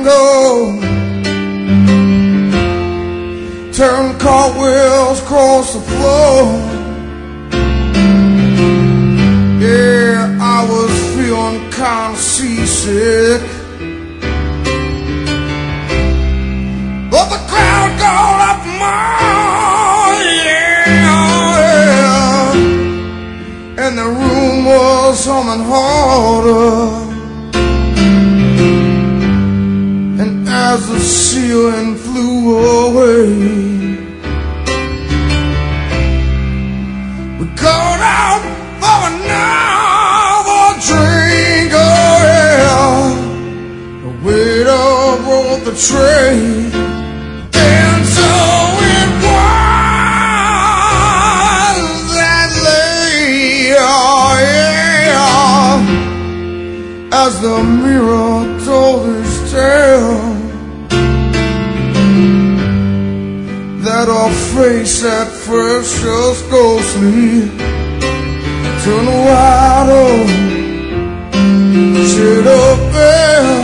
tango, turn cartwheels across the floor. Yeah, I was feeling kind of seasick, but the crowd got up more, yeah, and the room was humming harder. And as the ceiling flew away, we got out for another drink, oh yeah. The waiter brought the tray, and so it was that late, oh yeah, as the mirror told his tale, that our face at first just ghostly turned wide open, shit up there.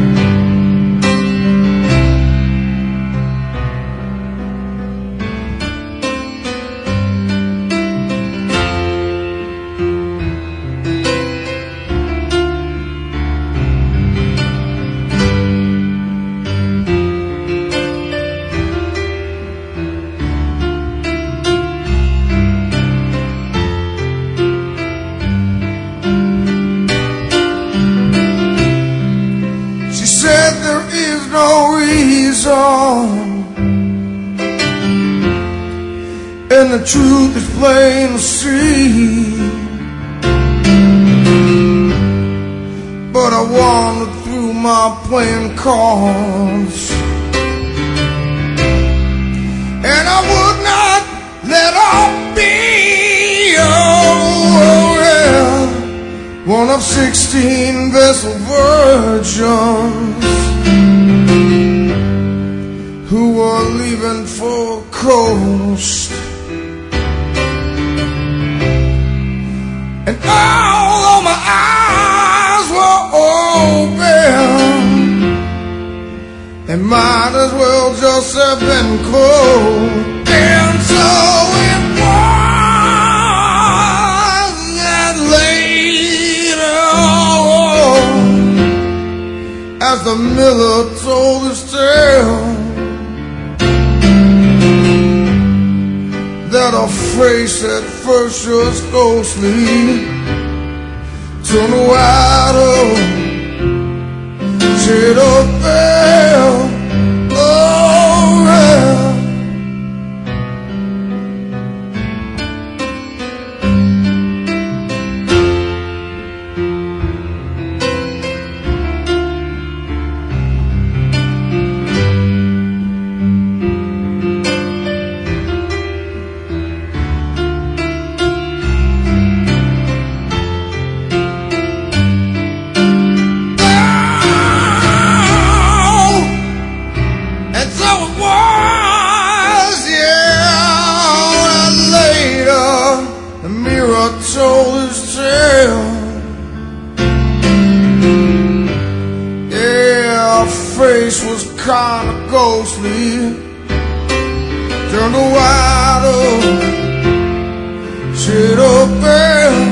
There is no reason, and the truth is plain to see, but I wandered through my playing cards, and I would not let off be, oh yeah, one of 16 vessel virgins who were leaving for the coast. And although my eyes were open, they might as well just have been closed. And so it was that later, as the miller told his tale, that our face at first just ghostly turned wide open, shit up there, oh yeah. Told his tale, yeah, our face was kind of ghostly, turned wide open, shit up there.